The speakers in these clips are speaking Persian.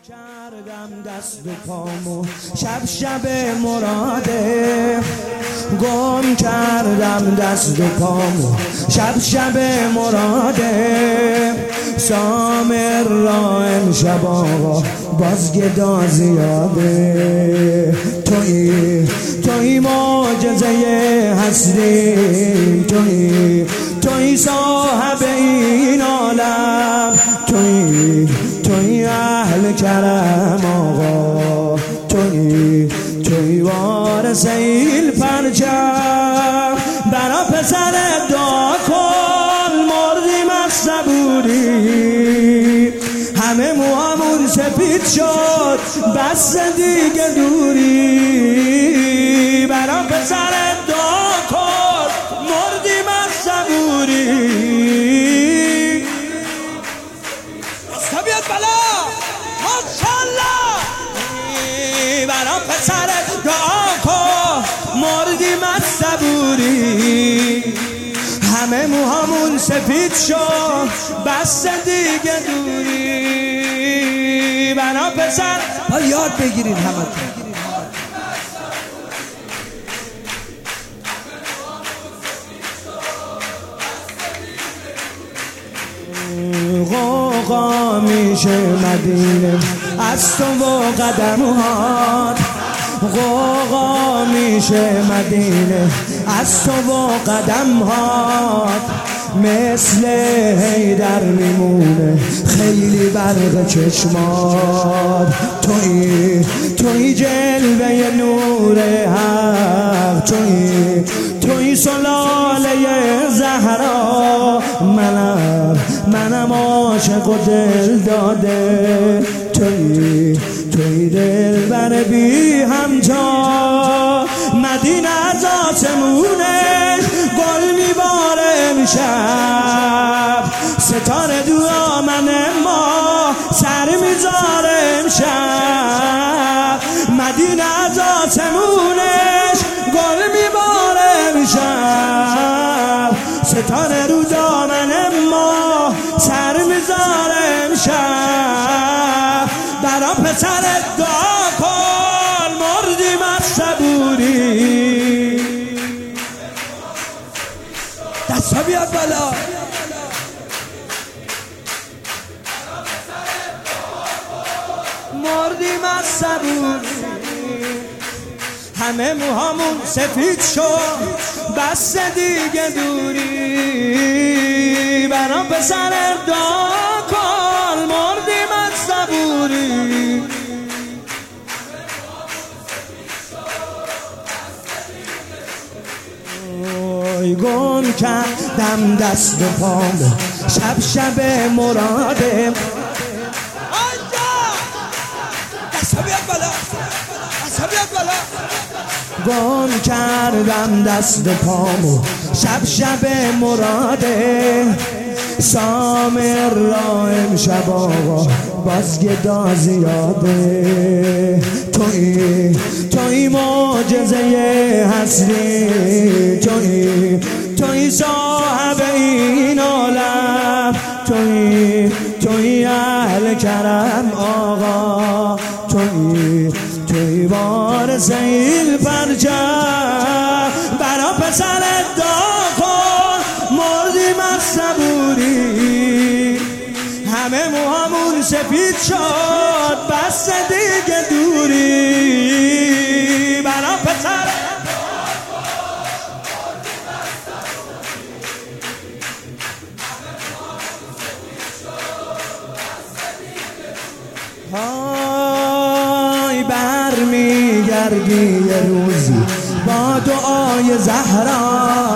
کردم دست و پامو شب شب مراده گم کردم دست و پامو شب شب مراده سامر را امشب آقا باز گدا زیاده توی معجزه هستی توی صاحب این عالم توی اهل کرم آقا توی وارث این پرچم برا پسر دعا کن مردیم از صبوری همه موامون سفید شد بس دیگه دوری برا پسر دعا کن مردیم از صبوری بیاد بلا ماشاءالله برا پسر دعا کن مردیم از صبوری همه موهامون سفید شد بس دیگه دوری برا پسر یاد بگیرین همه غوغا میشه مدینه از تو و قدمهات غوغا میشه مدینه از تو و قدمهات مثل حیدر میمونه خیلی برق چشمات توی جلوه نور حق توی سلاله زهرا منم عاشق و دل داده توی دل بر بی همتا مدینه از آسمونش گل میباره امشب ستاره دامن ما سر میذاره امشب مدینه از آسمونش گل میباره امشب ستاره رو دامن ما سر میذاره امشب برا پسر دعا کن مردیم از صبوری دستا بیاد بالا مردیم از صبوری همه موهامون سفید شد بس دیگه دوری برا پسر دعا کن مردیم از صبوری گم کردم دست و پامو شب شب مراده دستا بیاد بالا گم کردم دست و پامو شب شب مراده سامر را امشب آقا باز گدا زیاده توی معجزه هستی توی صاحب این عالم توی اهل کرم آقا توی وارث این پرچم برا پسر دعا کن مردیم از صبوری همه موهامون سفید شد بس دیگه دوری برا پسر های برمیگردی یه روزی با دعای زهرا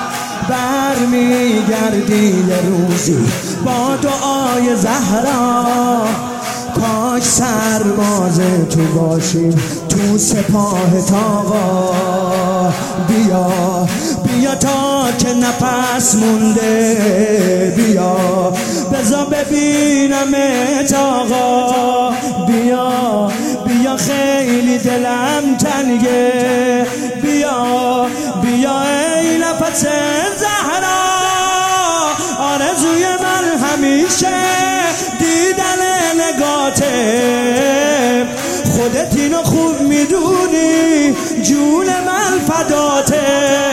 برمیگردی یه روزی با دعای زهرا کاش سرباز تو باشیم تو سپاه تاقا بیا تا که نفس مونده بذار ببینم آقا بیا خیلی دلم تنگه بیا ای نفس زهرا آرزوی من همیشه دیدن نگاته خودت اینو خوب میدونی، جون من فداته.